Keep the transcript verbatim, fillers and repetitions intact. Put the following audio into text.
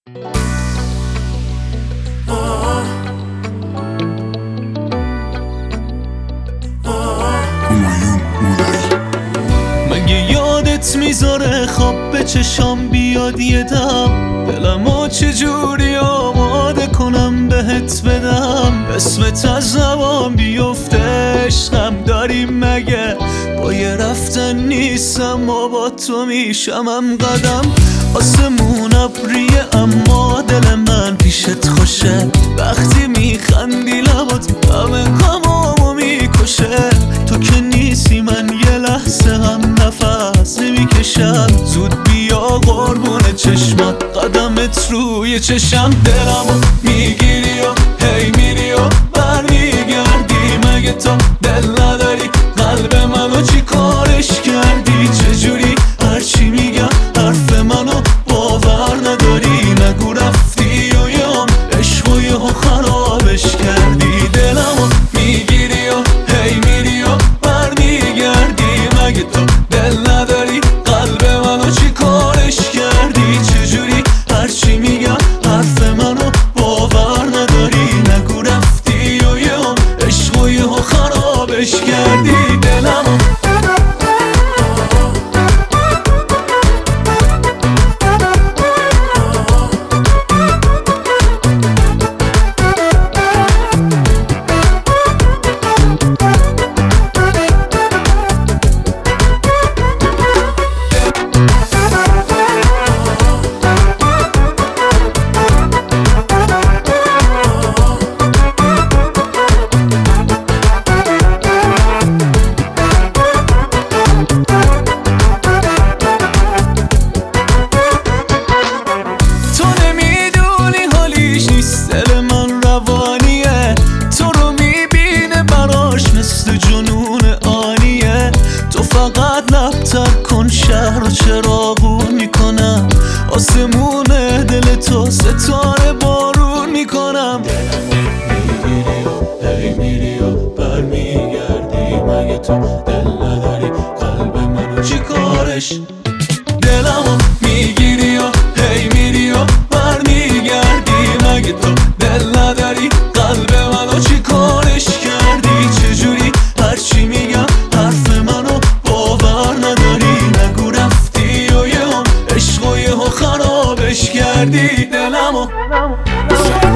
مگه یادت میذاره خواب به چشام بیاد یه دم؟ دلمو چجوری آماده کنم بهت بدم؟ اسمت از زبان بیفته عشقم داریم مگه؟ با یه رفتن نیستم و با تو میشمم قدم. آسمون ابریه اما دل من پیشت خوشه، وقتی میخندی لبات همه غمامو میکشه. تو که نیستی من یه لحظه هم نفس نمیکشم، زود بیا قربون چشمات قدمت روی چشم. دلمو میگیری و هی میری و برمیگردی، مگه تو دل نداری قلب منو چی کارش کردی؟ چجوری هرچی میگم حرف منو باور نداری؟ نگو رفتی و یام عشق و یهو خرابش کردی. دلمو میگیری و هی میری و برمیگردی، مگه تو دل نداری قلب منو چی کارش کردی؟ چجوری هرچی میگم حرف منو باور نداری؟ نگو رفتی و یام عشق و یهو خرابش کردی. دلمو دل من روانیه، تو رو میبینه براش مثل جنون آنیه. تو فقط لبتر کن شهر و چراغون میکنم، آسمون دل تو ستاره بارون میکنم. میگیری و هی میری و برمیگردی، مگه تو دل نداری قلب منو چی کارش؟ دلمو میگیری و هی میری و برمیگردی، مگه تو دل نداری قلب منو چی کارش کردی؟ چجوری هرچی میگم حرف منو باور نداری؟ نگو رفتی و یهو عشق و یهو خرابش کردی. دلمو